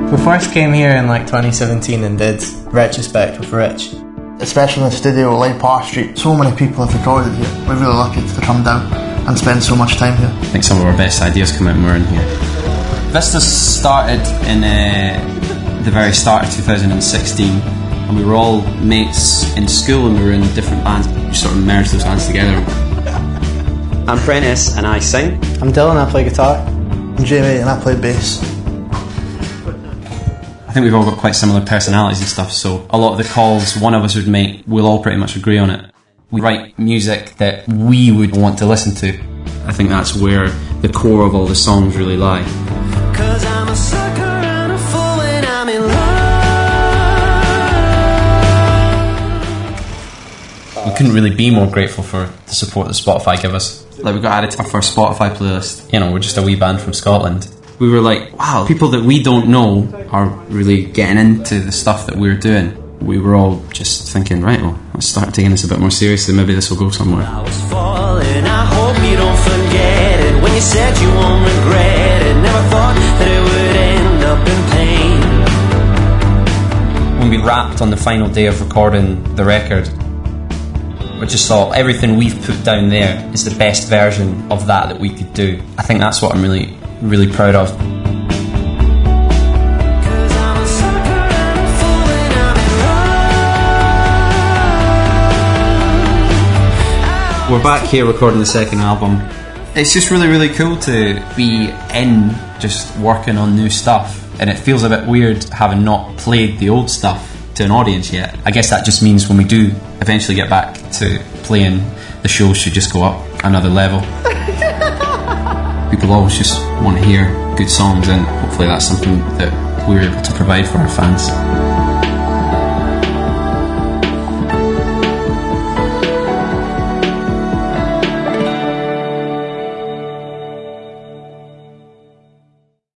We first came here in like 2017 and did Retrospect with Rich. Especially in the studio at Light Park Street, so many people have recorded here. We're really lucky to come down and spend so much time here. I think some of our best ideas come out when we're in here. Vistas started in the very start of 2016, and we were all mates in school and we were in different bands. We sort of merged those bands together. I'm Prentice and I sing. I'm Dylan, I play guitar. I'm Jamie and I play bass. I think we've all got quite similar personalities and stuff, so a lot of the calls one of us would make, we'll all pretty much agree on it. We write music that we would want to listen to. I think that's where the core of all the songs really lie. 'Cause I'm a sucker and a fool and I'm in love. We couldn't really be more grateful for the support that Spotify give us. Like, we got added to our first Spotify playlist. You know, we're just a wee band from Scotland. We were like, wow, people that we don't know are really getting into the stuff that we're doing. We were all just thinking, right, well, let's start taking this a bit more seriously. Maybe this will go somewhere. I was falling, I hope you don't forget it. When you said you won't regret it, never thought that it would end up in pain. When we wrapped on the final day of recording the record, we just thought everything we've put down there is the best version of that we could do. I think that's what I'm really proud of. We're back here recording the second album. It's just really cool to be in just working on new stuff, and it feels a bit weird having not played the old stuff to an audience yet. I guess that just means when we do eventually get back to playing, the shows should just go up another level. People always just want to hear good songs, and hopefully that's something that we're able to provide for our fans.